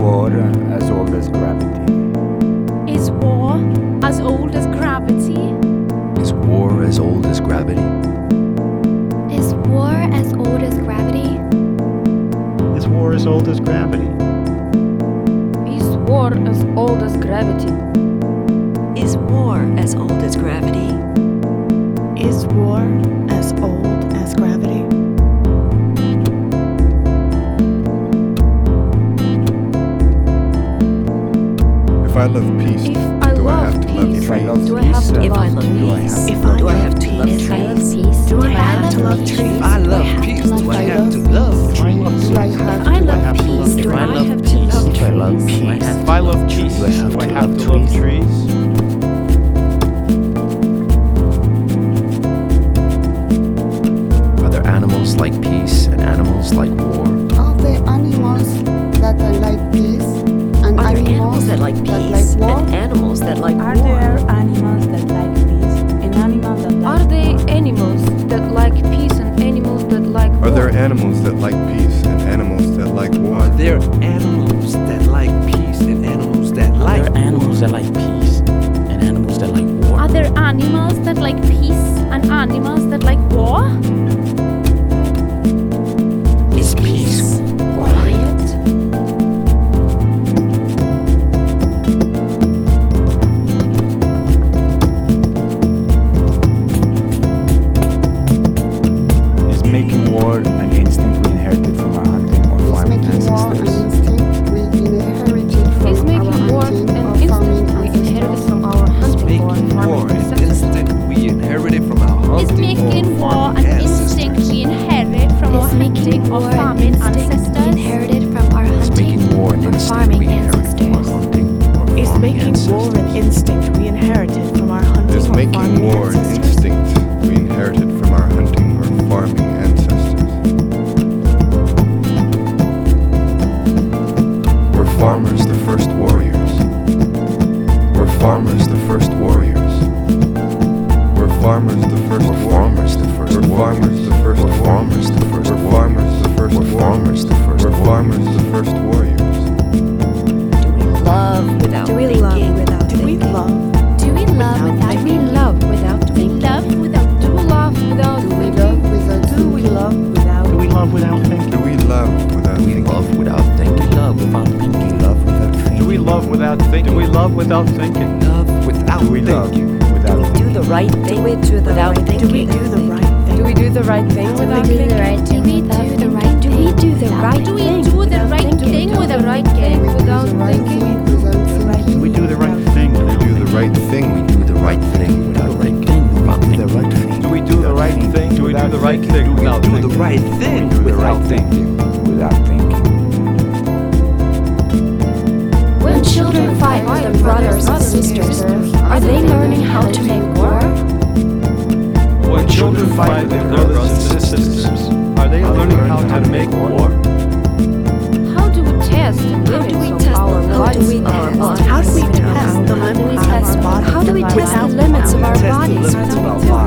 war as old as gravity? Is war as old as gravity? Is war as old as gravity? Is war as old as gravity? Is war as old as gravity? Is war as old as gravity? Is war as old as gravity? Is war as old as gravity? If I love peace, If I do I love have to love peace, If I trees? love do I have peace, to If I love love peace? peace, If I do I love have to love If I love trees? peace, Do I do have I to love love trees? trees? If I love peace, do I have to love trees? Do I have If I love to peace, love do trees? I have to love If I love trees? peace, If I love peace, do I have do I to have love to love trees? Are there animals like peace and animals like war? Are there animals that like peace and Are there animals animals that like peace war? and animals that like Are war? there animals that like peace and animals that like Are there animals that like peace and animals that like Are war? there animals that like peace and animals that like war? Are there animals that like peace and animals that are like there animals that like peace and animals that like war? Are there animals that like peace and animals that like war? Is peace Quiet. Is making war an instinct we inherited from our hunting or Is farming making war an ancestors? instinct we inherited from Is our making war hunting an or farming instinct we inherited ancestors? from our hunting or making war farming an ancestors? instinct we inherited from our Is hunting making or war farming an instinct ancestors? we inherit from our Is making hunting or war an farming instinct we ancestors? inherited from our Is hunting making war an or instinct farming we inherited from our ancestors? hunting or Is farming making war an ancestors? instinct we inherited from our hunting Is or making farming war an ancestors? instinct we inherited from our hunting or farming ancestors? Were farmers the first warriors? Were farmers the first warriors? Were farmers the first Were farmers the first Were farmers the first Were farmers the first Were farmers the first Were farmers the first Were farmers the first warriors? Love without Do we thinking. love without Do we love? Do we love without Do we love without thinking? Love without do we love without Do we thinking? love without Do we thinking? love without? Do we love without thinking? Do we love without We thinking? love without thinking. Love without thinking. Love without thinking. Do we love without thinking? Do we love without thinking? Love without Do we love thinking. without Do thinking? the right thing without Do we thinking. do the right thing? Do we do the right thing Do without we do thinking? the right Do thing we without do the thinking? right Do we do the right Do we thing do the without right thinking? thing with the right Do thing we do without the right thinking? thing without thinking? Do we do the right thing? We do the right thing. We do the right thing without thinking. The right thing. Do we do the right thing? Do we do the right thing without Do the thinking? right thing Do the without right thing thinking. without thinking. When children fight with their brothers and sisters, are they learning how to make war? When children fight with their brothers and sisters, are they learning how to make war? How do we test the limits of our bodies? How do we test the limits of our bodies? How do we test the limits of our Test the bodies limits of our without